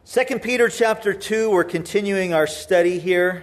2 Peter chapter 2, we're continuing our study here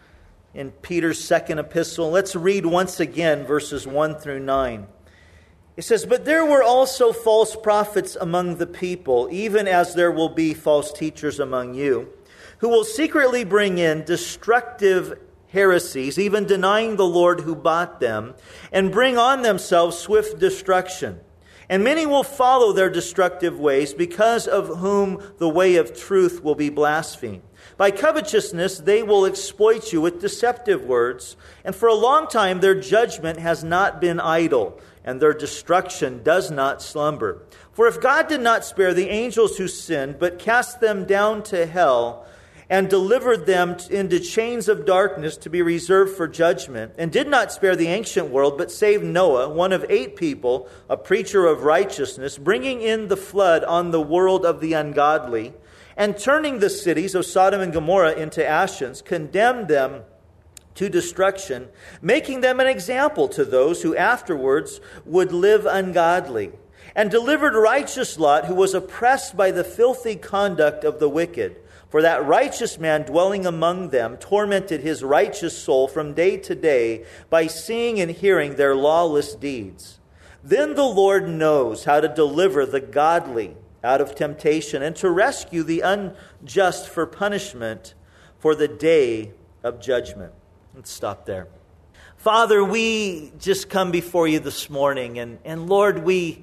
in Peter's second epistle. Let's read once again verses 1 through 9. It says, "But there were also false prophets among the people, even as there will be false teachers among you, who will secretly bring in destructive heresies, even denying the Lord who bought them, and bring on themselves swift destruction. And many will follow their destructive ways, because of whom the way of truth will be blasphemed. By covetousness they will exploit you with deceptive words, and for a long time their judgment has not been idle, and their destruction does not slumber. For if God did not spare the angels who sinned, but cast them down to hell, and delivered them into chains of darkness to be reserved for judgment, and did not spare the ancient world, but saved Noah, one of 8 people, a preacher of righteousness, bringing in the flood on the world of the ungodly, and turning the cities of Sodom and Gomorrah into ashes, condemned them to destruction, making them an example to those who afterwards would live ungodly, and delivered righteous Lot, who was oppressed by the filthy conduct of the wicked. For that righteous man dwelling among them tormented his righteous soul from day to day by seeing and hearing their lawless deeds. Then the Lord knows how to deliver the godly out of temptation and to rescue the unjust for punishment for the day of judgment." Let's stop there. Father, we just come before you this morning, and Lord, we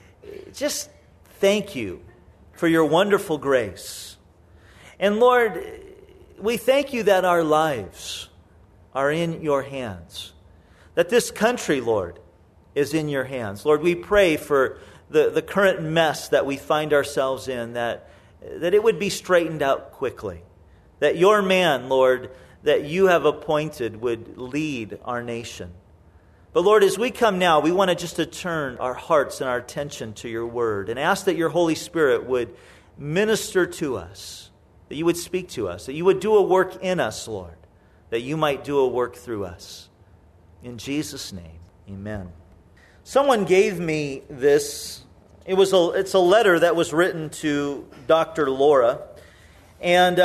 just thank you for your wonderful grace. And Lord, we thank you that our lives are in your hands. That this country, Lord, is in your hands. Lord, we pray for the current mess that we find ourselves in, that it would be straightened out quickly. That your man, Lord, that you have appointed would lead our nation. But Lord, as we come now, we want to just to turn our hearts and our attention to your word and ask that your Holy Spirit would minister to us. That you would speak to us, that you would do a work in us, Lord, that you might do a work through us. In Jesus' name, amen. Someone gave me this. It's a letter that was written to Dr. Laura, and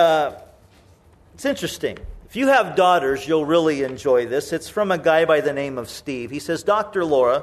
it's interesting. If you have daughters, you'll really enjoy this. It's from a guy by the name of Steve. He says, "Dr. Laura,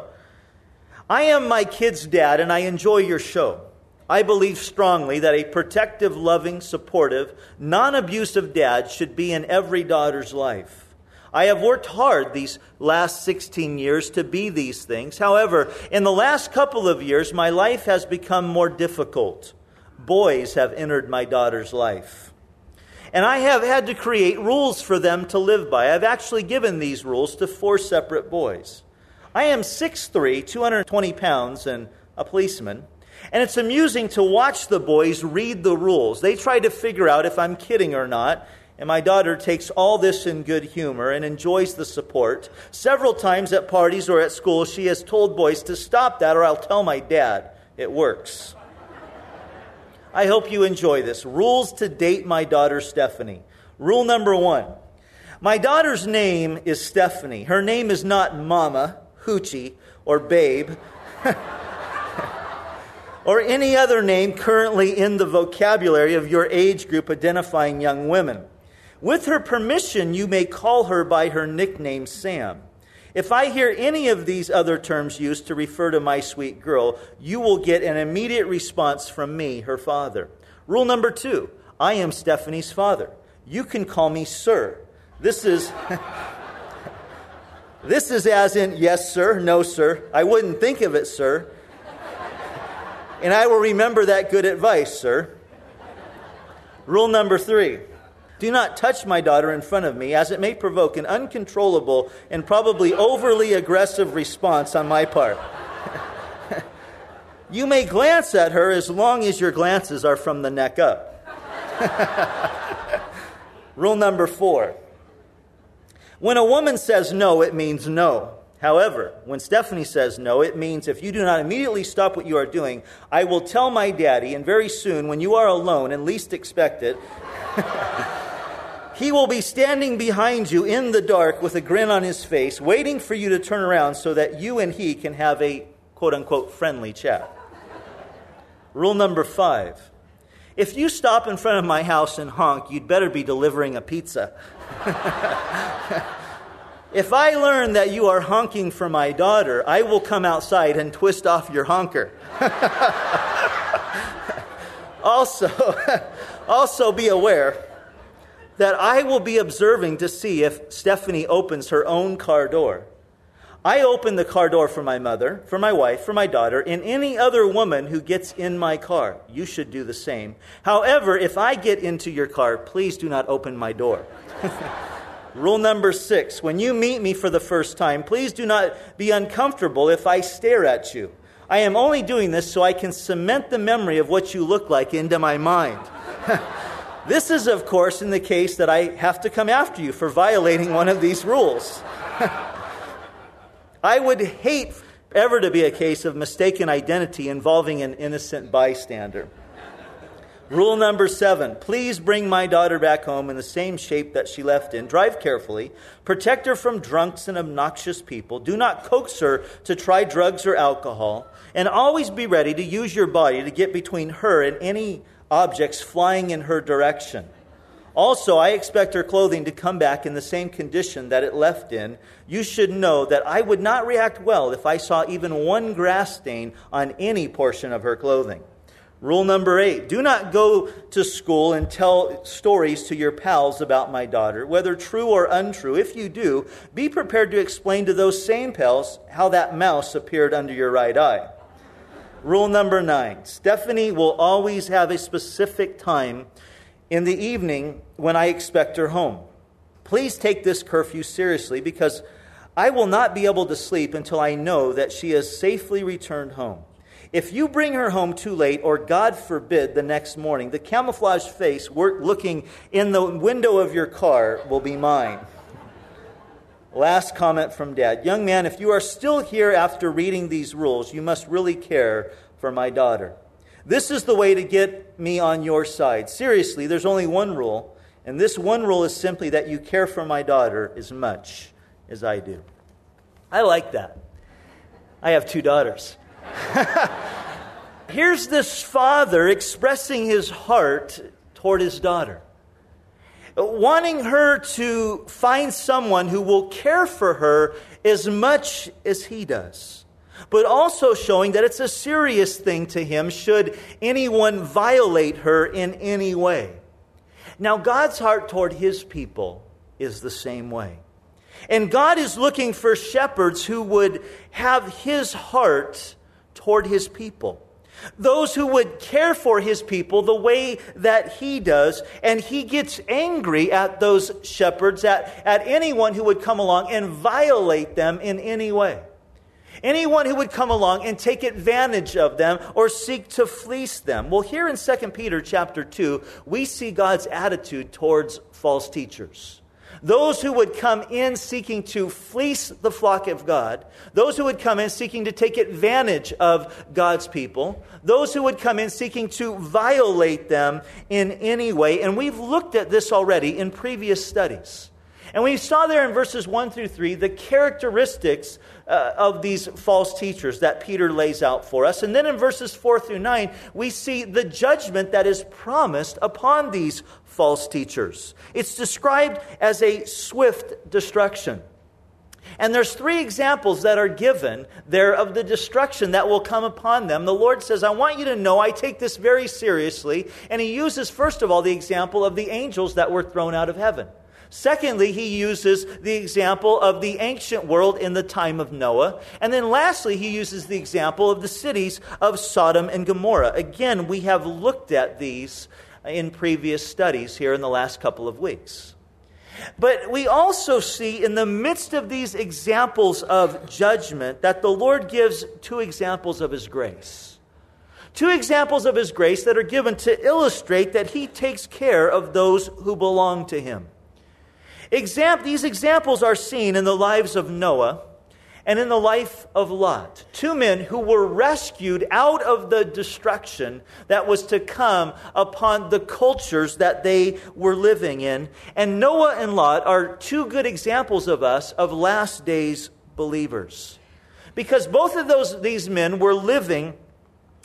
I am my kid's dad, and I enjoy your show. I believe strongly that a protective, loving, supportive, non-abusive dad should be in every daughter's life. I have worked hard these last 16 years to be these things. However, in the last couple of years, my life has become more difficult. Boys have entered my daughter's life. And I have had to create rules for them to live by. I've actually given these rules to 4 separate boys. I am 6'3", 220 pounds, and a policeman. And it's amusing to watch the boys read the rules. They try to figure out if I'm kidding or not. And my daughter takes all this in good humor and enjoys the support. Several times at parties or at school, she has told boys to stop that or I'll tell my dad. It works. I hope you enjoy this. Rules to date my daughter Stephanie. Rule number 1. My daughter's name is Stephanie. Her name is not Mama, Hoochie, or Babe, or any other name currently in the vocabulary of your age group identifying young women. With her permission, you may call her by her nickname, Sam. If I hear any of these other terms used to refer to my sweet girl, you will get an immediate response from me, her father. Rule number 2, I am Stephanie's father. You can call me sir. This is as in, yes, sir, no, sir. I wouldn't think of it, sir. And I will remember that good advice, sir. Rule number 3. Do not touch my daughter in front of me, as it may provoke an uncontrollable and probably overly aggressive response on my part. You may glance at her as long as your glances are from the neck up. Rule number 4. When a woman says no, it means no. However, when Stephanie says no, it means if you do not immediately stop what you are doing, I will tell my daddy, and very soon, when you are alone and least expect it, he will be standing behind you in the dark with a grin on his face, waiting for you to turn around so that you and he can have a quote-unquote friendly chat. Rule number 5. If you stop in front of my house and honk, you'd better be delivering a pizza. If I learn that you are honking for my daughter, I will come outside and twist off your honker. Also be aware that I will be observing to see if Stephanie opens her own car door. I open the car door for my mother, for my wife, for my daughter, and any other woman who gets in my car. You should do the same. However, if I get into your car, please do not open my door. Rule number 6, when you meet me for the first time, please do not be uncomfortable if I stare at you. I am only doing this so I can cement the memory of what you look like into my mind. This is, of course, in the case that I have to come after you for violating one of these rules. I would hate ever to be a case of mistaken identity involving an innocent bystander. Rule number 7, please bring my daughter back home in the same shape that she left in. Drive carefully. Protect her from drunks and obnoxious people. Do not coax her to try drugs or alcohol. And always be ready to use your body to get between her and any objects flying in her direction. Also, I expect her clothing to come back in the same condition that it left in. You should know that I would not react well if I saw even one grass stain on any portion of her clothing. Rule number 8, do not go to school and tell stories to your pals about my daughter, whether true or untrue. If you do, be prepared to explain to those same pals how that mouse appeared under your right eye. Rule number 9, Stephanie will always have a specific time in the evening when I expect her home. Please take this curfew seriously because I will not be able to sleep until I know that she has safely returned home. If you bring her home too late, or God forbid, the next morning, the camouflage face looking in the window of your car will be mine. Last comment from Dad. Young man, if you are still here after reading these rules, you must really care for my daughter. This is the way to get me on your side. Seriously, there's only one rule, and this one rule is simply that you care for my daughter as much as I do. I like that. I have 2 daughters. Here's this father expressing his heart toward his daughter, wanting her to find someone who will care for her as much as he does, but also showing that it's a serious thing to him should anyone violate her in any way. Now, God's heart toward his people is the same way. And God is looking for shepherds who would have his heart toward his people. Those who would care for his people the way that he does. And he gets angry at those shepherds, at anyone who would come along and violate them in any way. Anyone who would come along and take advantage of them or seek to fleece them. Well, here in 2 Peter chapter 2, we see God's attitude towards false teachers. Those who would come in seeking to fleece the flock of God. Those who would come in seeking to take advantage of God's people. Those who would come in seeking to violate them in any way. And we've looked at this already in previous studies. And we saw there in verses 1 through 3 the characteristics of these false teachers that Peter lays out for us. And then in verses 4 through 9, we see the judgment that is promised upon these false teachers. It's described as a swift destruction. And there's 3 examples that are given there of the destruction that will come upon them. The Lord says, I want you to know I take this very seriously. And he uses, first of all, the example of the angels that were thrown out of heaven. Secondly, he uses the example of the ancient world in the time of Noah. And then lastly, he uses the example of the cities of Sodom and Gomorrah. Again, we have looked at these in previous studies here in the last couple of weeks. But we also see in the midst of these examples of judgment that the Lord gives 2 examples of his grace. 2 examples of his grace that are given to illustrate that he takes care of those who belong to him. These examples are seen in the lives of Noah and in the life of Lot. 2 men who were rescued out of the destruction that was to come upon the cultures that they were living in. And Noah and Lot are 2 good examples of us, of last days believers. Because both of these men were living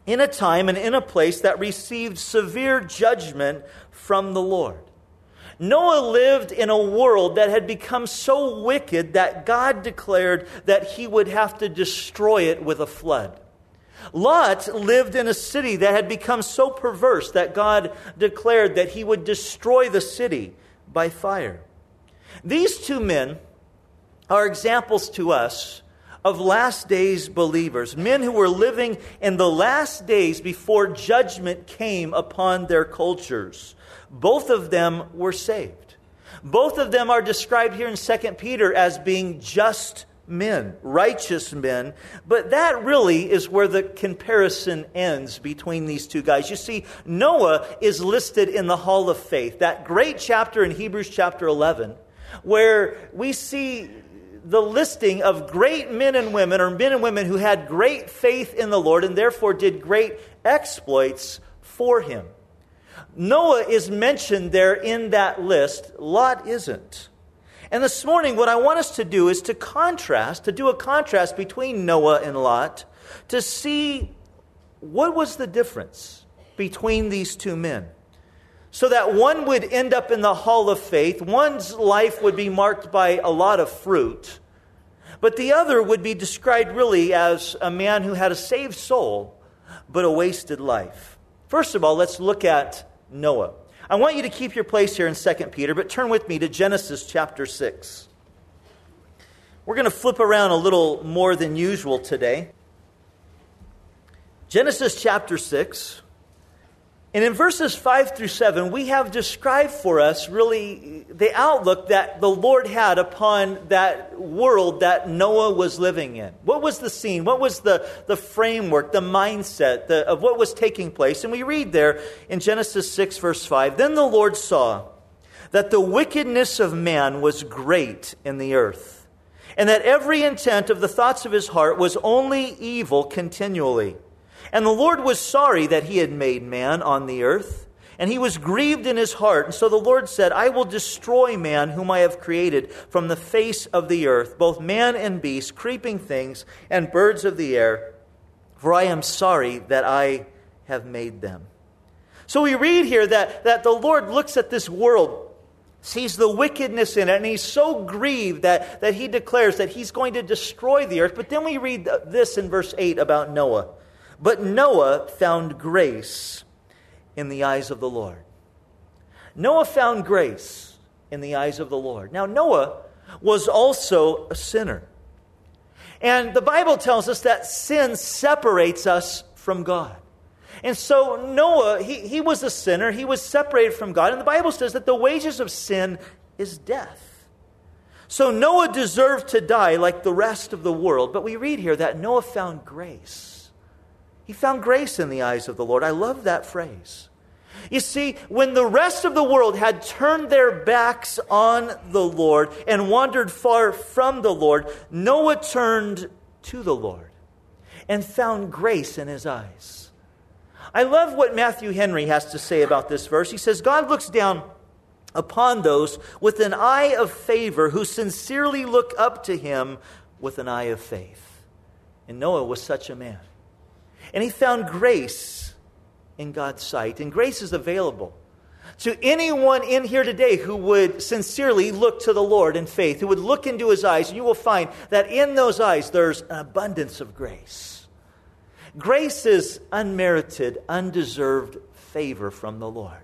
in a time and in a place that received severe judgment from the Lord. Noah lived in a world that had become so wicked that God declared that he would have to destroy it with a flood. Lot lived in a city that had become so perverse that God declared that he would destroy the city by fire. These two men are examples to us of last days believers, men who were living in the last days before judgment came upon their cultures. Both of them were saved. Both of them are described here in 2 Peter as being just men, righteous men. But that really is where the comparison ends between these two guys. You see, Noah is listed in the Hall of Faith, that great chapter in Hebrews chapter 11, where we see the listing of great men and women, or men and women who had great faith in the Lord and therefore did great exploits for him. Noah is mentioned there in that list. Lot isn't. And this morning, what I want us to do is to do a contrast between Noah and Lot, to see what was the difference between these two men. So that one would end up in the Hall of Faith, one's life would be marked by a lot of fruit, but the other would be described really as a man who had a saved soul, but a wasted life. First of all, let's look at Noah. I want you to keep your place here in 2 Peter, but turn with me to Genesis chapter 6. We're going to flip around a little more than usual today. Genesis chapter 6. And in verses 5 through 7, we have described for us really the outlook that the Lord had upon that world that Noah was living in. What was the scene? What was the framework, the mindset of what was taking place? And we read there in Genesis 6, verse 5, "Then the Lord saw that the wickedness of man was great in the earth, and that every intent of the thoughts of his heart was only evil continually. And the Lord was sorry that he had made man on the earth, and he was grieved in his heart. And so the Lord said, I will destroy man whom I have created from the face of the earth, both man and beast, creeping things, and birds of the air, for I am sorry that I have made them." So we read here that the Lord looks at this world, sees the wickedness in it, and he's so grieved that he declares that he's going to destroy the earth. But then we read this in verse 8 about Noah. "But Noah found grace in the eyes of the Lord." Noah found grace in the eyes of the Lord. Now, Noah was also a sinner. And the Bible tells us that sin separates us from God. And so Noah, he was a sinner. He was separated from God. And the Bible says that the wages of sin is death. So Noah deserved to die like the rest of the world. But we read here that Noah found grace. He found grace in the eyes of the Lord. I love that phrase. You see, when the rest of the world had turned their backs on the Lord and wandered far from the Lord, Noah turned to the Lord and found grace in his eyes. I love what Matthew Henry has to say about this verse. He says, God looks down upon those with an eye of favor who sincerely look up to him with an eye of faith. And Noah was such a man. And he found grace in God's sight. And grace is available to anyone in here today who would sincerely look to the Lord in faith, who would look into his eyes. And you will find that in those eyes there's an abundance of grace. Grace is unmerited, undeserved favor from the Lord.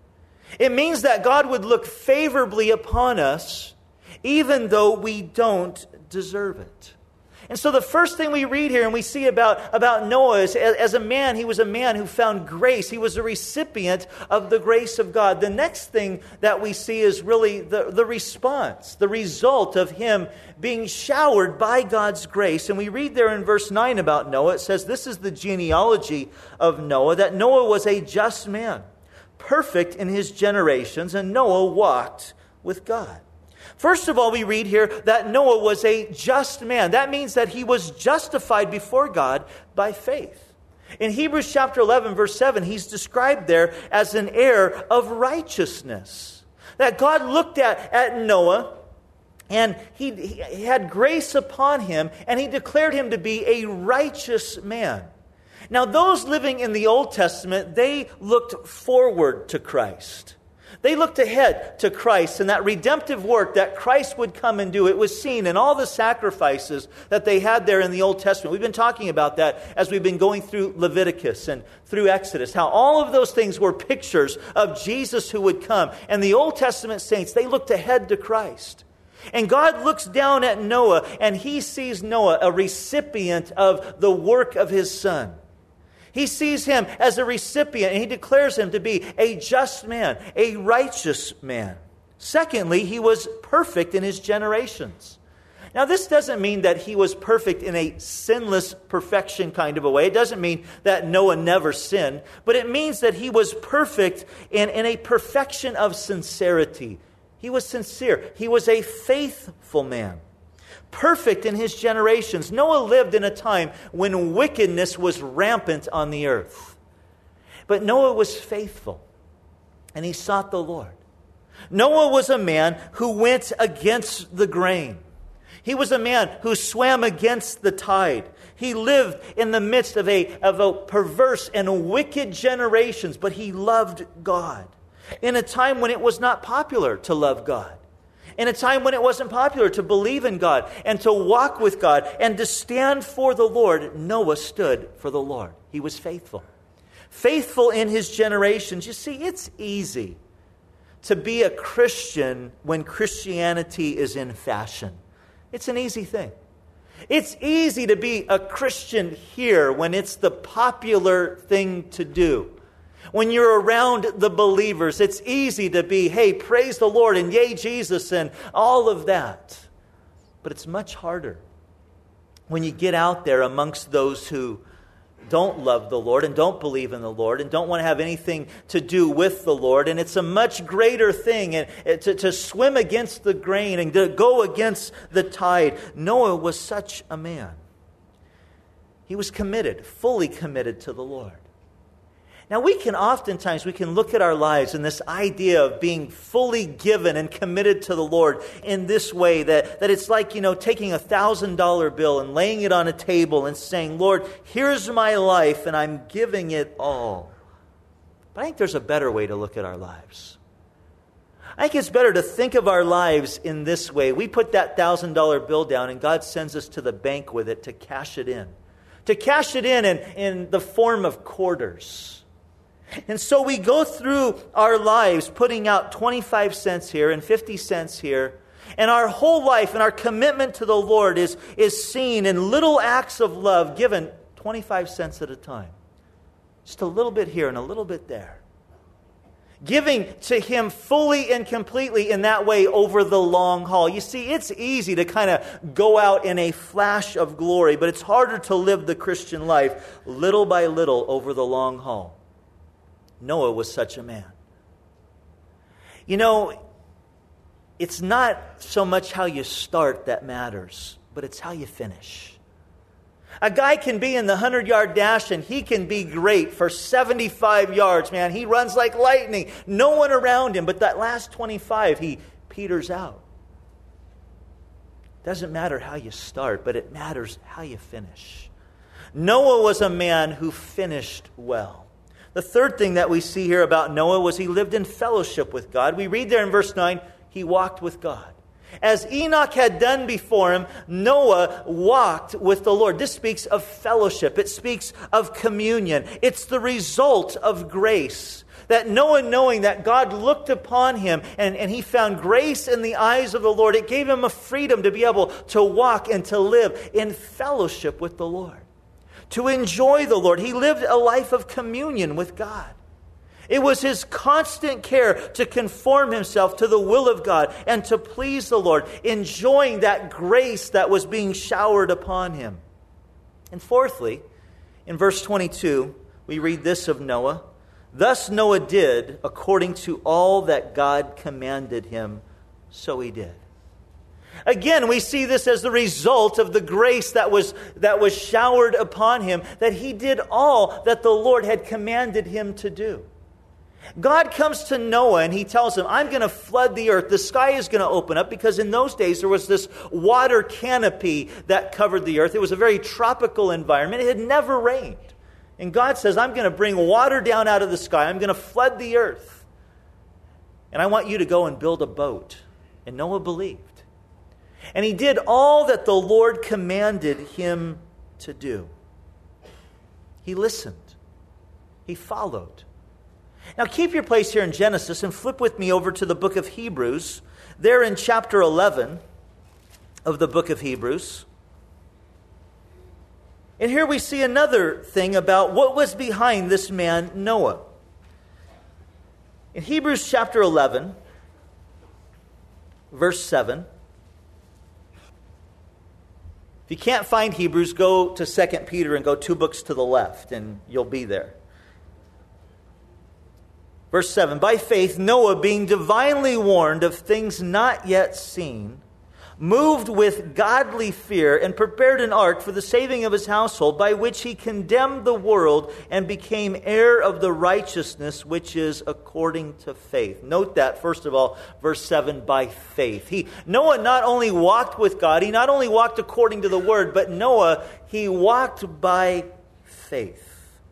It means that God would look favorably upon us even though we don't deserve it. And so the first thing we read here and we see about Noah is, as a man, he was a man who found grace. He was a recipient of the grace of God. The next thing that we see is really the response, the result of him being showered by God's grace. And we read there in verse 9 about Noah. It says, this is the genealogy of Noah, that Noah was a just man, perfect in his generations, and Noah walked with God. First of all, we read here that Noah was a just man. That means that he was justified before God by faith. In Hebrews chapter 11, verse 7, he's described there as an heir of righteousness. That God looked at Noah, and he had grace upon him, and he declared him to be a righteous man. Now, those living in the Old Testament, they looked forward to Christ. They looked ahead to Christ and that redemptive work that Christ would come and do. It was seen in all the sacrifices that they had there in the Old Testament. We've been talking about that as we've been going through Leviticus and through Exodus, how all of those things were pictures of Jesus who would come. And the Old Testament saints, they looked ahead to Christ. And God looks down at Noah and he sees Noah a recipient of the work of his son. He sees him as a recipient, and he declares him to be a just man, a righteous man. Secondly, he was perfect in his generations. Now, this doesn't mean that he was perfect in a sinless perfection kind of a way. It doesn't mean that Noah never sinned, but it means that he was perfect in a perfection of sincerity. He was sincere. He was a faithful man. Perfect in his generations. Noah lived in a time when wickedness was rampant on the earth. But Noah was faithful, and he sought the Lord. Noah was a man who went against the grain. He was a man who swam against the tide. He lived in the midst of a perverse and wicked generations, but he loved God. In a time when it was not popular to love God. In a time when it wasn't popular to believe in God and to walk with God and to stand for the Lord, Noah stood for the Lord. He was faithful. Faithful in his generations. You see, it's easy to be a Christian when Christianity is in fashion. It's an easy thing. It's easy to be a Christian here when it's the popular thing to do. When you're around the believers, it's easy to be, hey, praise the Lord and yay, Jesus and all of that. But it's much harder when you get out there amongst those who don't love the Lord and don't believe in the Lord and don't want to have anything to do with the Lord. And it's a much greater thing to swim against the grain and to go against the tide. Noah was such a man. He was committed, fully committed to the Lord. Now, we can look at our lives and this idea of being fully given and committed to the Lord in this way, that it's like, taking a $1,000 bill and laying it on a table and saying, Lord, here's my life and I'm giving it all. But I think there's a better way to look at our lives. I think it's better to think of our lives in this way. We put that $1,000 bill down and God sends us to the bank with it to cash it in. To cash it in the form of quarters. And so we go through our lives putting out 25 cents here and 50 cents here. And our whole life and our commitment to the Lord is seen in little acts of love given 25 cents at a time. Just a little bit here and a little bit there. Giving to Him fully and completely in that way over the long haul. You see, it's easy to kind of go out in a flash of glory, but it's harder to live the Christian life little by little over the long haul. Noah was such a man. It's not so much how you start that matters, but it's how you finish. A guy can be in the 100-yard dash and he can be great for 75 yards, man. He runs like lightning. No one around him, but that last 25, he peters out. Doesn't matter how you start, but it matters how you finish. Noah was a man who finished well. The third thing that we see here about Noah was he lived in fellowship with God. We read there in verse 9, he walked with God. As Enoch had done before him, Noah walked with the Lord. This speaks of fellowship. It speaks of communion. It's the result of grace. That Noah, knowing that God looked upon him and he found grace in the eyes of the Lord, it gave him a freedom to be able to walk and to live in fellowship with the Lord. To enjoy the Lord. He lived a life of communion with God. It was his constant care to conform himself to the will of God and to please the Lord, enjoying that grace that was being showered upon him. And fourthly, in verse 22, we read this of Noah. Thus Noah did according to all that God commanded him, so he did. Again, we see this as the result of the grace that was showered upon him, that he did all that the Lord had commanded him to do. God comes to Noah and he tells him, I'm going to flood the earth. The sky is going to open up, because in those days there was this water canopy that covered the earth. It was a very tropical environment. It had never rained And God says, I'm going to bring water down out of the sky. I'm going to flood the earth. And I want you to go and build a boat. And Noah believed. And he did all that the Lord commanded him to do. He listened. He followed. Now keep your place here in Genesis and flip with me over to the book of Hebrews. There in chapter 11 of the book of Hebrews. And here we see another thing about what was behind this man Noah. In Hebrews chapter 11, verse 7. If you can't find Hebrews, go to 2 Peter and go 2 books to the left, and you'll be there. Verse 7, by faith Noah, being divinely warned of things not yet seen, moved with godly fear and prepared an ark for the saving of his household, by which he condemned the world and became heir of the righteousness which is according to faith. Note that, first of all, verse 7, by faith. Noah not only walked with God, he not only walked according to the word, but Noah, he walked by faith.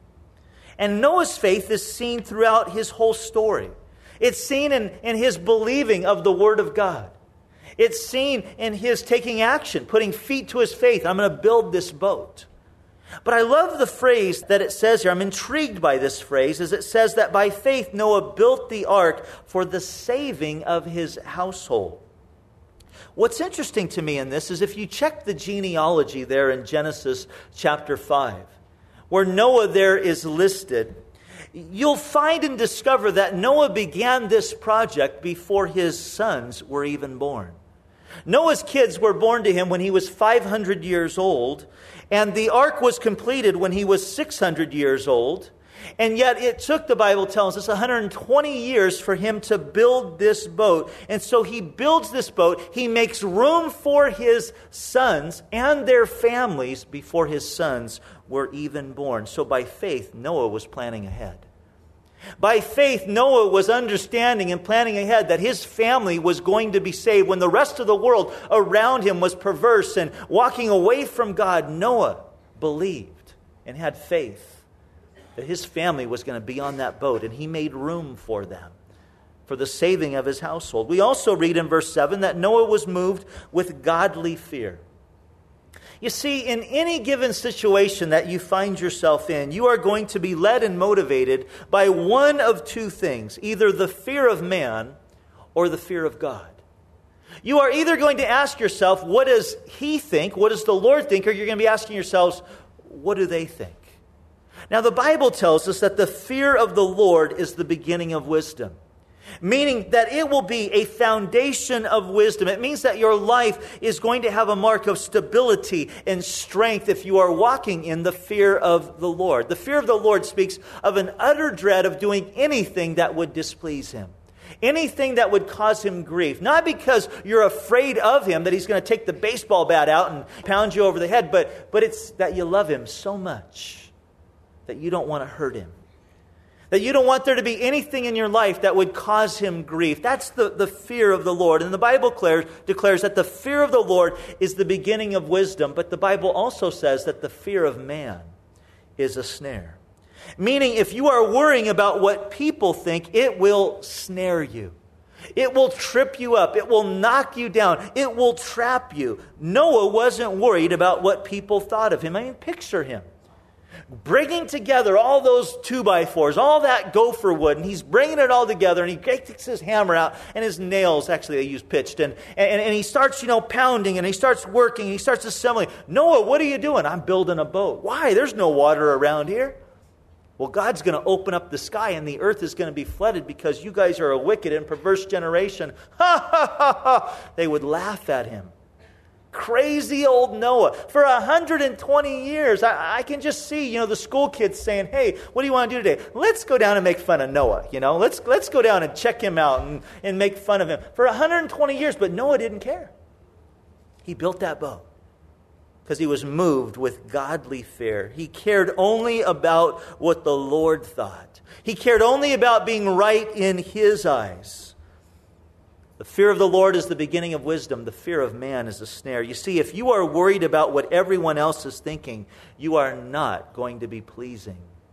And Noah's faith is seen throughout his whole story. It's seen in his believing of the word of God. It's seen in his taking action, putting feet to his faith. I'm going to build this boat. But I love the phrase that it says here. I'm intrigued by this phrase, as it says that by faith Noah built the ark for the saving of his household. What's interesting to me in this is if you check the genealogy there in Genesis chapter 5, where Noah there is listed, you'll find and discover that Noah began this project before his sons were even born. Noah's kids were born to him when he was 500 years old, and the ark was completed when he was 600 years old. And yet it took, the Bible tells us, 120 years for him to build this boat. And so he builds this boat. He makes room for his sons and their families before his sons were even born. So by faith, Noah was planning ahead. By faith, Noah was understanding and planning ahead that his family was going to be saved. When the rest of the world around him was perverse and walking away from God, Noah believed and had faith that his family was going to be on that boat, and he made room for them, for the saving of his household. We also read in verse 7 that Noah was moved with godly fear. You see, in any given situation that you find yourself in, you are going to be led and motivated by one of two things, either the fear of man or the fear of God. You are either going to ask yourself, what does he think? What does the Lord think? Or you're going to be asking yourselves, what do they think? Now, the Bible tells us that the fear of the Lord is the beginning of wisdom. Meaning that it will be a foundation of wisdom. It means that your life is going to have a mark of stability and strength if you are walking in the fear of the Lord. The fear of the Lord speaks of an utter dread of doing anything that would displease him. Anything that would cause him grief. Not because you're afraid of him, that he's going to take the baseball bat out and pound you over the head, but it's that you love him so much that you don't want to hurt him. That you don't want there to be anything in your life that would cause him grief. That's the fear of the Lord. And the Bible declares that the fear of the Lord is the beginning of wisdom. But the Bible also says that the fear of man is a snare. Meaning, if you are worrying about what people think, it will snare you. It will trip you up. It will knock you down. It will trap you. Noah wasn't worried about what people thought of him. I mean, picture him bringing together all those 2x4s, all that gopher wood, and he's bringing it all together, and he takes his hammer out, and his nails, actually they use pitched, and he starts, pounding, and he starts working, and he starts assembling. Noah, what are you doing? I'm building a boat. Why? There's no water around here. Well, God's going to open up the sky, and the earth is going to be flooded because you guys are a wicked and perverse generation. Ha, ha, ha, ha. They would laugh at him. Crazy old Noah. For 120 years, I can just see, the school kids saying, hey, what do you want to do today? Let's go down and make fun of Noah, Let's go down and check him out and make fun of him. For 120 years, but Noah didn't care. He built that boat because he was moved with godly fear. He cared only about what the Lord thought. He cared only about being right in his eyes. The fear of the Lord is the beginning of wisdom. The fear of man is a snare. You see, if you are worried about what everyone else is thinking, you are not going to be pleasing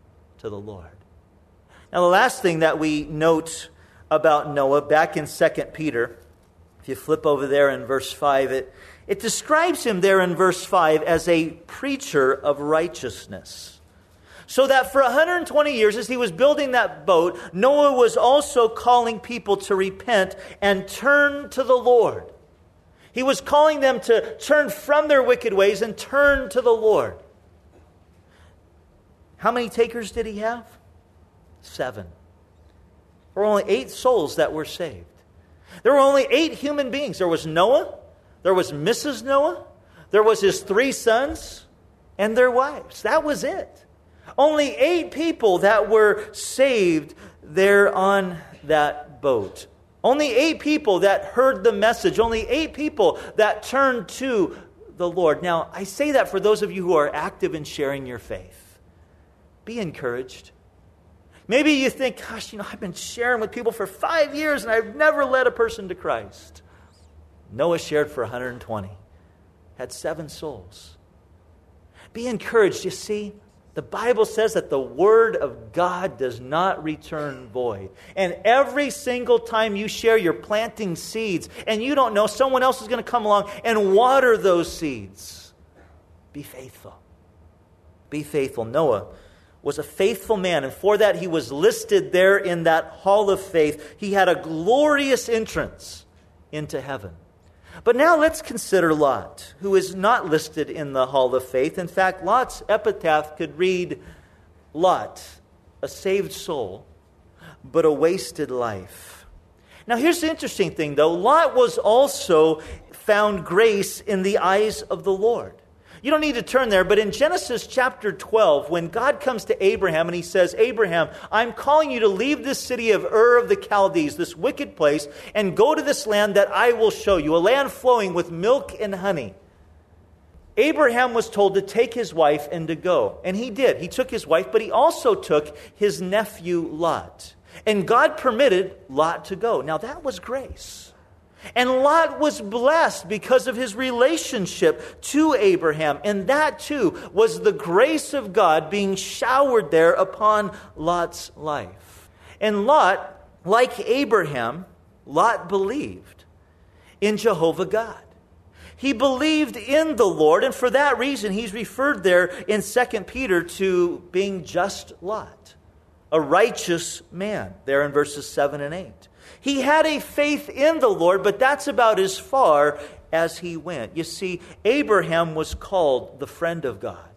to the Lord. Now, the last thing that we note about Noah, back in 2 Peter, if you flip over there in verse 5, it describes him there in verse 5 as a preacher of righteousness. So that for 120 years, as he was building that boat, Noah was also calling people to repent and turn to the Lord. He was calling them to turn from their wicked ways and turn to the Lord. How many takers did he have? 7. There were only 8 souls that were saved. There were only 8 human beings. There was Noah, there was Mrs. Noah, there was his 3 sons, and their wives. That was it. Only 8 people that were saved there on that boat. Only 8 people that heard the message. Only 8 people that turned to the Lord. Now, I say that for those of you who are active in sharing your faith. Be encouraged. Maybe you think, gosh, I've been sharing with people for 5 years and I've never led a person to Christ. Noah shared for 120. Had 7 souls. Be encouraged. You see, the Bible says that the Word of God does not return void. And every single time you share, you're planting seeds. And you don't know, someone else is going to come along and water those seeds. Be faithful. Be faithful. Noah was a faithful man, and for that he was listed there in that hall of faith. He had a glorious entrance into heaven. But now let's consider Lot, who is not listed in the hall of faith. In fact, Lot's epitaph could read, Lot, a saved soul, but a wasted life. Now here's the interesting thing, though. Lot was also found grace in the eyes of the Lord. You don't need to turn there, but in Genesis chapter 12, when God comes to Abraham and he says, Abraham, I'm calling you to leave this city of Ur of the Chaldees, this wicked place, and go to this land that I will show you, a land flowing with milk and honey. Abraham was told to take his wife and to go. And he did. He took his wife, but he also took his nephew Lot. And God permitted Lot to go. Now that was grace. And Lot was blessed because of his relationship to Abraham. And that too was the grace of God being showered there upon Lot's life. And Lot, like Abraham, Lot believed in Jehovah God. He believed in the Lord, and for that reason he's referred there in 2 Peter to being just Lot, a righteous man, there in verses 7 and 8. He had a faith in the Lord, but that's about as far as he went. You see, Abraham was called the friend of God.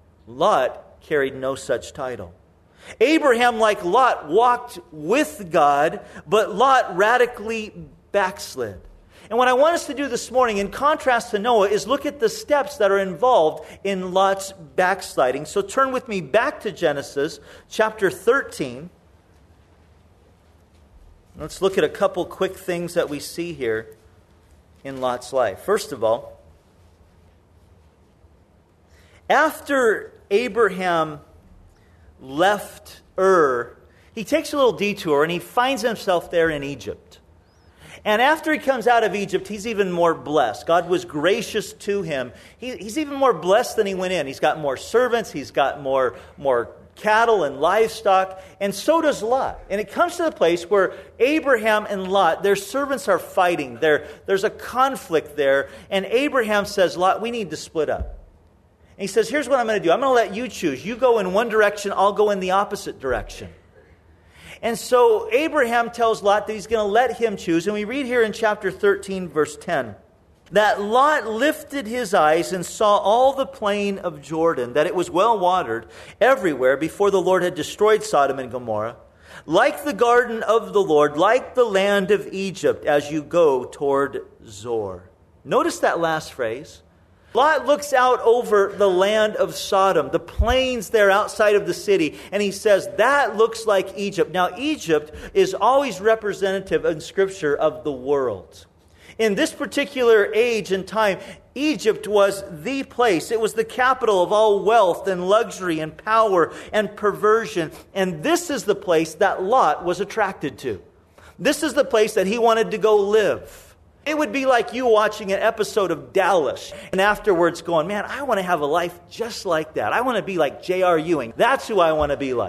Lot carried no such title. Abraham, like Lot, walked with God, but Lot radically backslid. And what I want us to do this morning, in contrast to Noah, is look at the steps that are involved in Lot's backsliding. So turn with me back to Genesis chapter 13. Let's look at a couple quick things that we see here in Lot's life. First of all, after Abraham left Ur, he takes a little detour and he finds himself there in Egypt. And after he comes out of Egypt, he's even more blessed. God was gracious to him. He's even more blessed than he went in. He's got more servants. He's got more cattle and livestock, and so does Lot. And it comes to the place where Abraham and Lot, their servants are fighting. There's a conflict there, and Abraham says, Lot, we need to split up. And he says, here's what I'm going to do. I'm going to let you choose. You go in one direction, I'll go in the opposite direction. And so Abraham tells Lot that he's going to let him choose, and we read here in chapter 13, verse 10, that Lot lifted his eyes and saw all the plain of Jordan, that it was well watered everywhere before the Lord had destroyed Sodom and Gomorrah, like the garden of the Lord, like the land of Egypt, as you go toward Zoar. Notice that last phrase. Lot looks out over the land of Sodom, the plains there outside of the city, and he says, that looks like Egypt. Now, Egypt is always representative in Scripture of the world. In this particular age and time, Egypt was the place. It was the capital of all wealth and luxury and power and perversion. And this is the place that Lot was attracted to. This is the place that he wanted to go live. It would be like you watching an episode of Dallas and afterwards going, man, I want to have a life just like that. I want to be like J.R. Ewing. That's who I want to be like.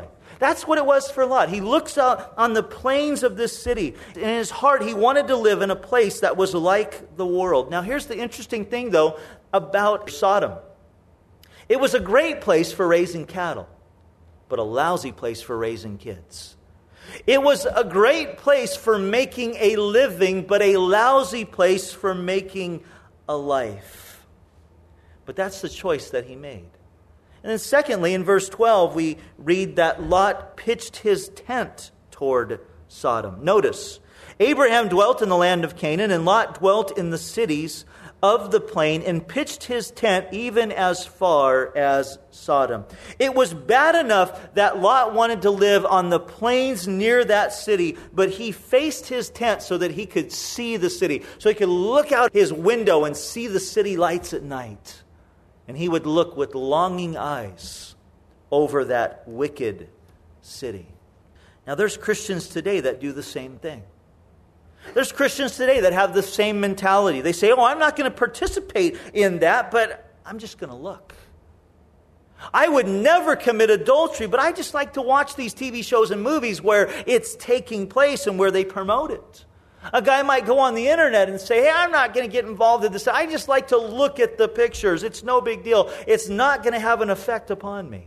That's what it was for Lot. He looks out on the plains of this city. In his heart, he wanted to live in a place that was like the world. Now, here's the interesting thing, though, about Sodom. It was a great place for raising cattle, but a lousy place for raising kids. It was a great place for making a living, but a lousy place for making a life. But that's the choice that he made. And then secondly, in verse 12, we read that Lot pitched his tent toward Sodom. Notice, Abraham dwelt in the land of Canaan, and Lot dwelt in the cities of the plain and pitched his tent even as far as Sodom. It was bad enough that Lot wanted to live on the plains near that city, but he faced his tent so that he could see the city, so he could look out his window and see the city lights at night. And he would look with longing eyes over that wicked city. Now, there's Christians today that do the same thing. There's Christians today that have the same mentality. They say, I'm not going to participate in that, but I'm just going to look. I would never commit adultery, but I just like to watch these TV shows and movies where it's taking place and where they promote it. A guy might go on the internet and say, I'm not going to get involved in this. I just like to look at the pictures. It's no big deal. It's not going to have an effect upon me.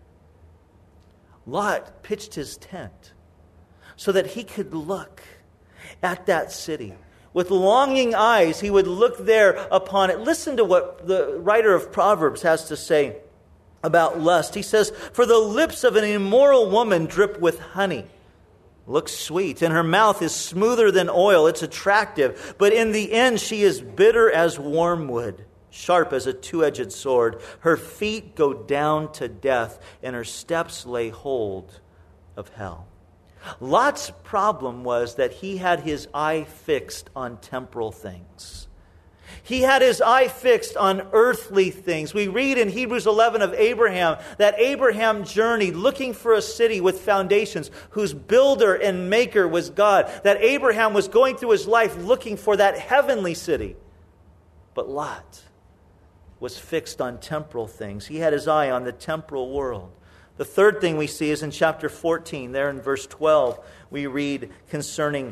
Lot pitched his tent so that he could look at that city. With longing eyes, he would look there upon it. Listen to what the writer of Proverbs has to say about lust. He says, for the lips of an immoral woman drip with honey. Looks sweet, and her mouth is smoother than oil. It's attractive, but in the end she is bitter as wormwood, sharp as a two-edged sword. Her feet go down to death, and her steps lay hold of hell. Lot's problem was that he had his eye fixed on temporal things. He had his eye fixed on earthly things. We read in Hebrews 11 of Abraham that Abraham journeyed looking for a city with foundations whose builder and maker was God. That Abraham was going through his life looking for that heavenly city. But Lot was fixed on temporal things. He had his eye on the temporal world. The third thing we see is in chapter 14. There in verse 12, we read concerning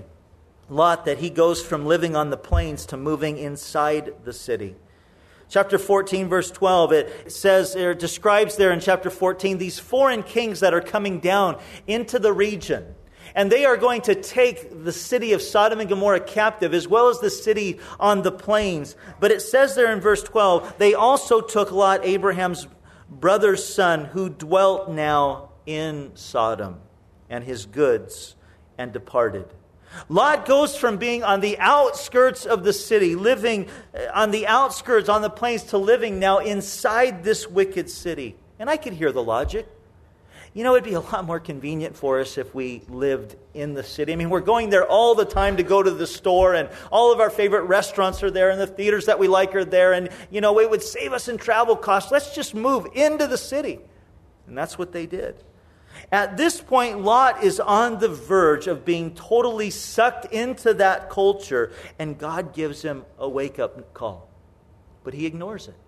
Lot that he goes from living on the plains to moving inside the city. Chapter 14, verse 12, it says, or describes there in chapter 14, these foreign kings that are coming down into the region. And they are going to take the city of Sodom and Gomorrah captive, as well as the city on the plains. But it says there in verse 12, they also took Lot, Abraham's brother's son, who dwelt now in Sodom, and his goods, and departed. Lot goes from being on the outskirts of the city, living on the outskirts, on the plains, to living now inside this wicked city. And I could hear the logic. It'd be a lot more convenient for us if we lived in the city. I mean, we're going there all the time to go to the store, and all of our favorite restaurants are there, and the theaters that we like are there, and, it would save us in travel costs. Let's just move into the city. And that's what they did. At this point, Lot is on the verge of being totally sucked into that culture, and God gives him a wake-up call. But he ignores it.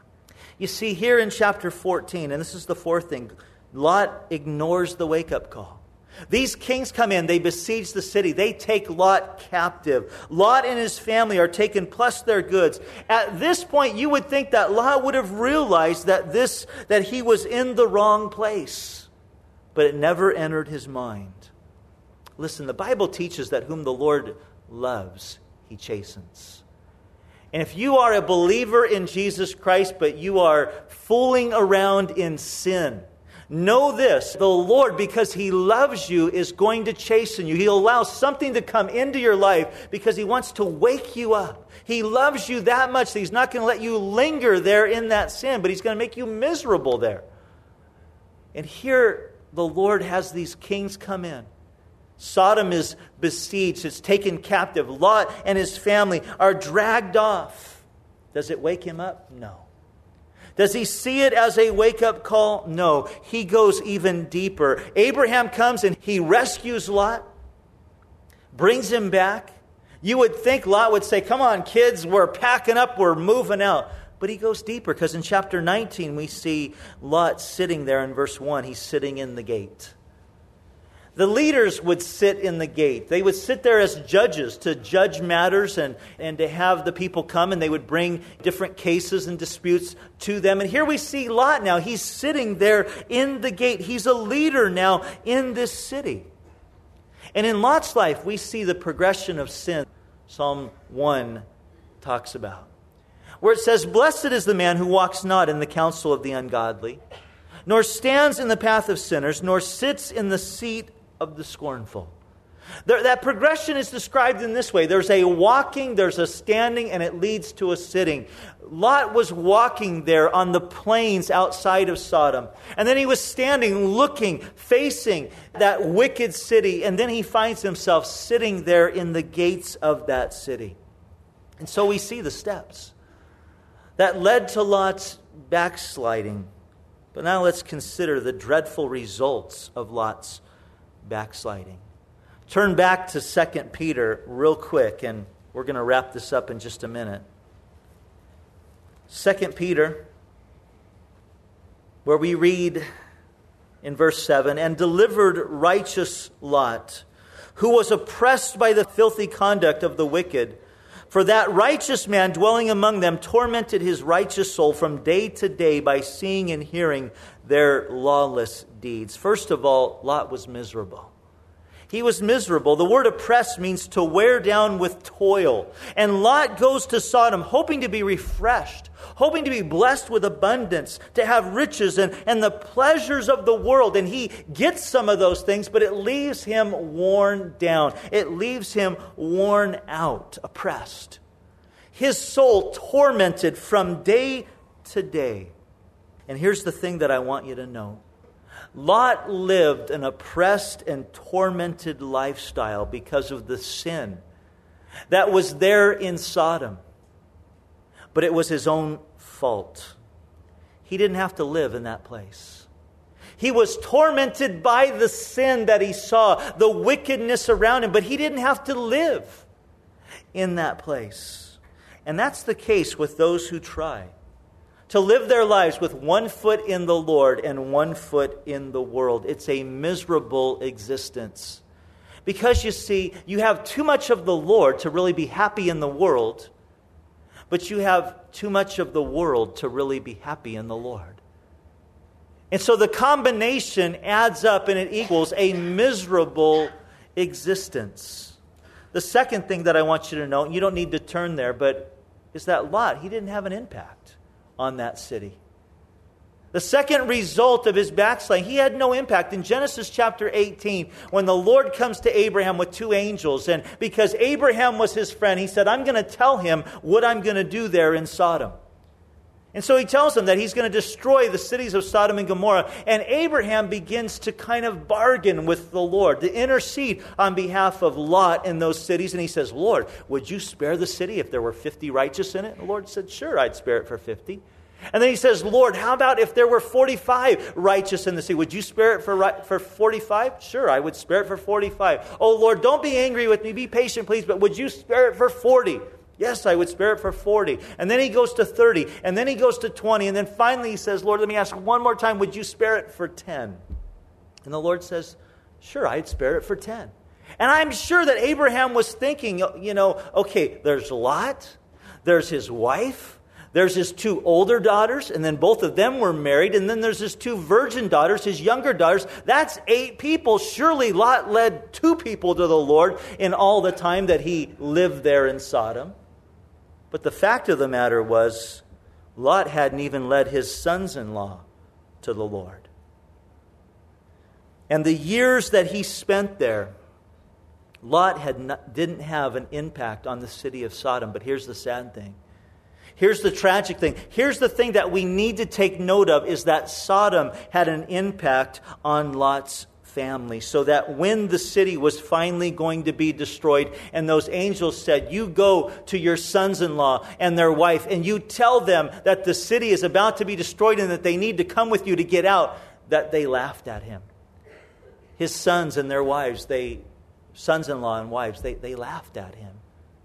You see, here in chapter 14, and this is the fourth thing, Lot ignores the wake-up call. These kings come in, they besiege the city, they take Lot captive. Lot and his family are taken, plus their goods. At this point, you would think that Lot would have realized that he was in the wrong place. But it never entered his mind. Listen, the Bible teaches that whom the Lord loves, he chastens. And if you are a believer in Jesus Christ, but you are fooling around in sin, know this: the Lord, because he loves you, is going to chasten you. He'll allow something to come into your life because he wants to wake you up. He loves you that much that he's not going to let you linger there in that sin, but he's going to make you miserable there. And here, the Lord has these kings come in. Sodom is besieged. It's taken captive. Lot and his family are dragged off. Does it wake him up? No. Does he see it as a wake-up call? No. He goes even deeper. Abraham comes and he rescues Lot, brings him back. You would think Lot would say, come on, kids, we're packing up, we're moving out. But he goes deeper, because in chapter 19 we see Lot sitting there in verse 1. He's sitting in the gate. The leaders would sit in the gate. They would sit there as judges to judge matters and to have the people come, and they would bring different cases and disputes to them. And here we see Lot now. He's sitting there in the gate. He's a leader now in this city. And in Lot's life, we see the progression of sin Psalm 1 talks about, where it says, "Blessed is the man who walks not in the counsel of the ungodly, nor stands in the path of sinners, nor sits in the seat of the scornful." That progression is described in this way. There's a walking, there's a standing, and it leads to a sitting. Lot was walking there on the plains outside of Sodom. And then he was standing, looking, facing that wicked city. And then he finds himself sitting there in the gates of that city. And so we see the steps that led to Lot's backsliding. But now let's consider the dreadful results of Lot's backsliding. Turn back to 2 Peter real quick, and we're going to wrap this up in just a minute. 2 Peter, where we read in verse 7, "And delivered righteous Lot, who was oppressed by the filthy conduct of the wicked. For that righteous man dwelling among them tormented his righteous soul from day to day by seeing and hearing their lawless deeds." First of all, Lot was miserable. He was miserable. The word oppressed means to wear down with toil. And Lot goes to Sodom hoping to be refreshed, hoping to be blessed with abundance, to have riches and the pleasures of the world. And he gets some of those things, but it leaves him worn down. It leaves him worn out, oppressed. His soul tormented from day to day. And here's the thing that I want you to know. Lot lived an oppressed and tormented lifestyle because of the sin that was there in Sodom. But it was his own fault. He didn't have to live in that place. He was tormented by the sin that he saw, the wickedness around him, but he didn't have to live in that place. And that's the case with those who try to live their lives with one foot in the Lord and one foot in the world. It's a miserable existence. Because you see, you have too much of the Lord to really be happy in the world, but you have too much of the world to really be happy in the Lord. And so the combination adds up and it equals a miserable existence. The second thing that I want you to know, and you don't need to turn there, but is that Lot, he didn't have an impact on that city. The second result of his backsliding, he had no impact. In Genesis chapter 18, when the Lord comes to Abraham with two angels, and because Abraham was his friend, he said, "I'm going to tell him what I'm going to do there in Sodom." And so he tells him that he's going to destroy the cities of Sodom and Gomorrah. And Abraham begins to kind of bargain with the Lord, to intercede on behalf of Lot in those cities. And he says, "Lord, would you spare the city if there were 50 righteous in it?" And the Lord said, "Sure, I'd spare it for 50. And then he says, "Lord, how about if there were 45 righteous in the city? Would you spare it for 45? Sure, I would spare it for 45. Oh, Lord, don't be angry with me. Be patient, please. But would you spare it for 40? Yes, I would spare it for 40. And then he goes to 30. And then he goes to 20. And then finally he says, "Lord, let me ask one more time. Would you spare it for 10? And the Lord says, "Sure, I'd spare it for 10. And I'm sure that Abraham was thinking, okay, there's Lot. There's his wife. There's his two older daughters, and then both of them were married. And then there's his two virgin daughters, his younger daughters. That's 8 people. Surely Lot led 2 people to the Lord in all the time that he lived there in Sodom." But the fact of the matter was, Lot hadn't even led his sons-in-law to the Lord. And the years that he spent there, Lot didn't have an impact on the city of Sodom. But here's the sad thing. Here's the tragic thing. Here's the thing that we need to take note of, is that Sodom had an impact on Lot's family. So that when the city was finally going to be destroyed, and those angels said, "You go to your sons-in-law and their wife, and you tell them that the city is about to be destroyed and that they need to come with you to get out," that they laughed at him. His sons and their wives, sons-in-law and wives, they laughed at him.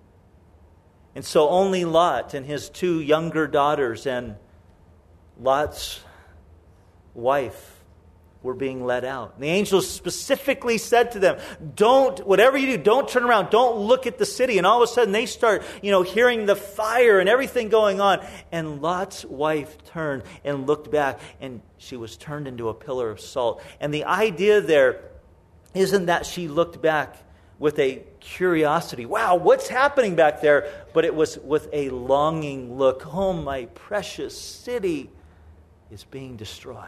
And so only Lot and his 2 younger daughters and Lot's wife were being led out. And the angels specifically said to them, whatever you do, don't turn around, don't look at the city. And all of a sudden they start, hearing the fire and everything going on. And Lot's wife turned and looked back, and she was turned into a pillar of salt. And the idea there isn't that she looked back with a curiosity, wow, what's happening back there? But it was with a longing look, oh, my precious city is being destroyed.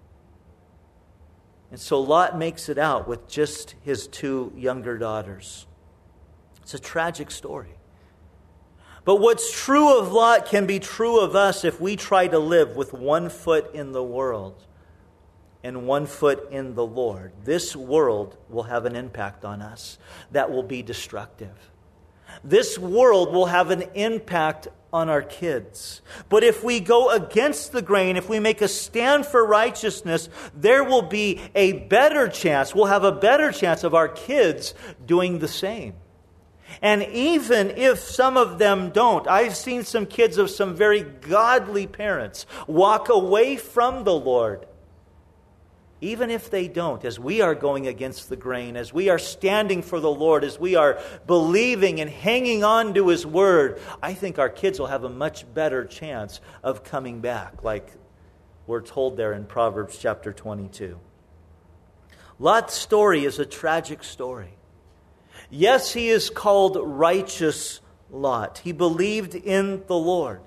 And so Lot makes it out with just his 2 younger daughters. It's a tragic story. But what's true of Lot can be true of us if we try to live with 1 foot in the world and 1 foot in the Lord. This world will have an impact on us that will be destructive. This world will have an impact on our kids. But if we go against the grain, if we make a stand for righteousness, there will be a better chance. We'll have a better chance of our kids doing the same. And even if some of them don't, I've seen some kids of some very godly parents walk away from the Lord. Even if they don't, as we are going against the grain, as we are standing for the Lord, as we are believing and hanging on to His Word, I think our kids will have a much better chance of coming back, like we're told there in Proverbs chapter 22. Lot's story is a tragic story. Yes, he is called righteous Lot. He believed in the Lord.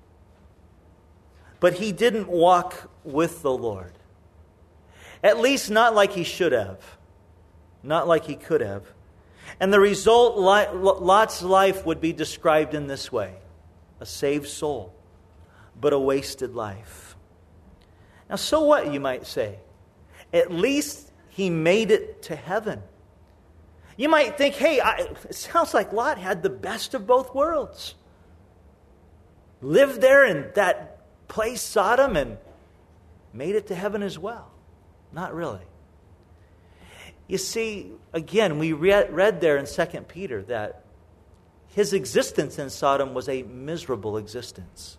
But he didn't walk with the Lord. At least not like he should have. Not like he could have. And the result, Lot's life would be described in this way. A saved soul, but a wasted life. Now, so what, you might say? At least he made it to heaven. You might think, hey, it sounds like Lot had the best of both worlds. Lived there in that place, Sodom, and made it to heaven as well. Not really. You see, again, we read there in 2 Peter that his existence in Sodom was a miserable existence.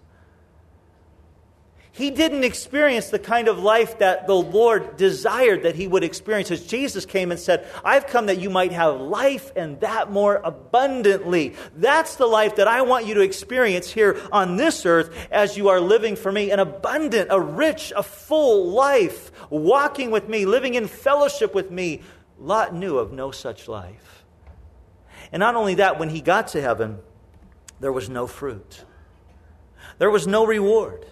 He didn't experience the kind of life that the Lord desired that he would experience. As Jesus came and said, I've come that you might have life and that more abundantly. That's the life that I want you to experience here on this earth as you are living for me. An abundant, a rich, a full life. Walking with me, living in fellowship with me. Lot knew of no such life. And not only that, when he got to heaven, there was no fruit. There was no reward.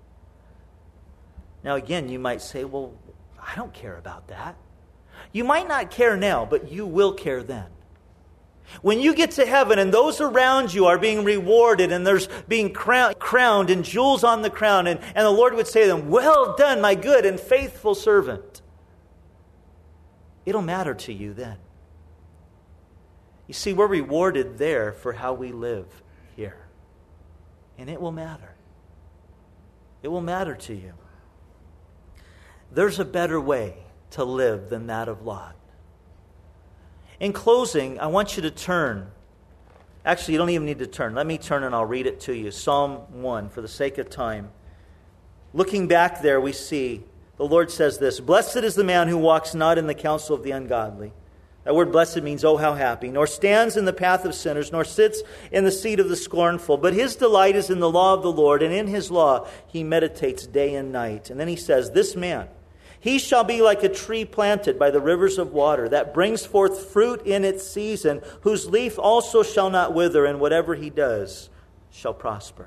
Now again, you might say, well, I don't care about that. You might not care now, but you will care then. When you get to heaven and those around you are being rewarded and there's being crowned and jewels on the crown, and the Lord would say to them, well done, my good and faithful servant. It'll matter to you then. You see, we're rewarded there for how we live here. And it will matter. It will matter to you. There's a better way to live than that of Lot. In closing, I want you to turn. Actually, you don't even need to turn. Let me turn and I'll read it to you. Psalm 1, for the sake of time. Looking back there, we see the Lord says this, Blessed is the man who walks not in the counsel of the ungodly. That word blessed means, oh, how happy. Nor stands in the path of sinners, nor sits in the seat of the scornful. But his delight is in the law of the Lord, and in his law he meditates day and night. And then he says, this man, he shall be like a tree planted by the rivers of water, that brings forth fruit in its season, whose leaf also shall not wither, and whatever he does shall prosper.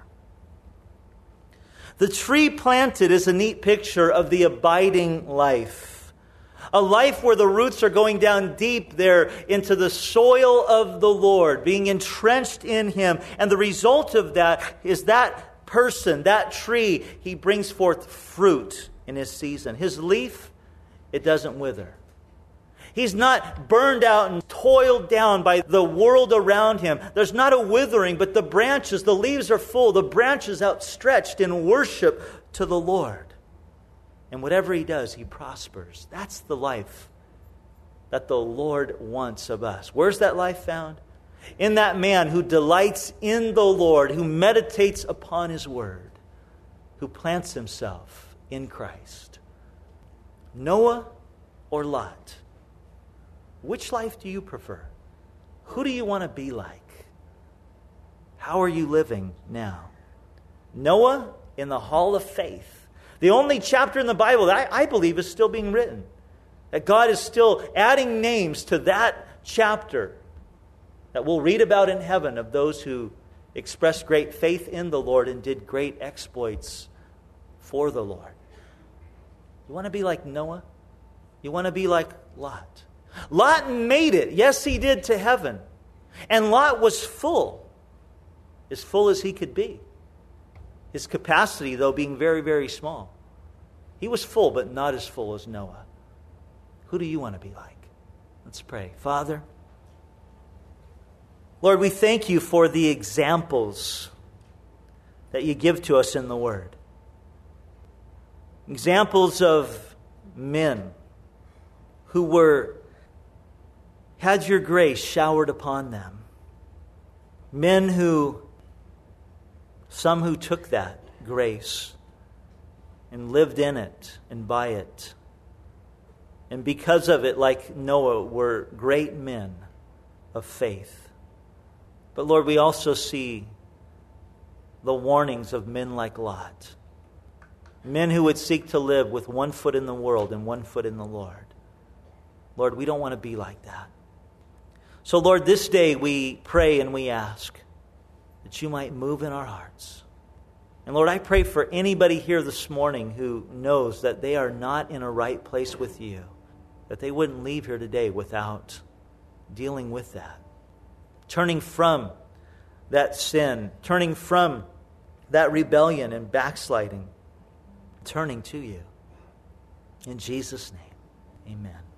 The tree planted is a neat picture of the abiding life. A life where the roots are going down deep there into the soil of the Lord, being entrenched in Him. And the result of that is that person, that tree, he brings forth fruit in his season. His leaf, it doesn't wither. He's not burned out and toiled down by the world around him. There's not a withering, but the branches, the leaves are full, the branches outstretched in worship to the Lord. And whatever he does, he prospers. That's the life that the Lord wants of us. Where's that life found? In that man who delights in the Lord, who meditates upon His Word, who plants himself in Christ. Noah or Lot? Which life do you prefer? Who do you want to be like? How are you living now? Noah in the Hall of Faith. The only chapter in the Bible that I believe is still being written. That God is still adding names to that chapter that we'll read about in heaven of those who expressed great faith in the Lord and did great exploits for the Lord. You want to be like Noah? You want to be like Lot? Lot made it. Yes, he did, to heaven. And Lot was full. As full as he could be. His capacity, though, being very, very small. He was full, but not as full as Noah. Who do you want to be like? Let's pray. Father, Lord, we thank you for the examples that you give to us in the Word. Examples of men who had your grace showered upon them. Men some who took that grace and lived in it and by it. And because of it, like Noah, were great men of faith. But Lord, we also see the warnings of men like Lot. Men who would seek to live with one foot in the world and one foot in the Lord. Lord, we don't want to be like that. So Lord, this day we pray and we ask that you might move in our hearts. And Lord, I pray for anybody here this morning who knows that they are not in a right place with you, that they wouldn't leave here today without dealing with that. Turning from that sin, turning from that rebellion and backsliding, turning to you. In Jesus' name, amen.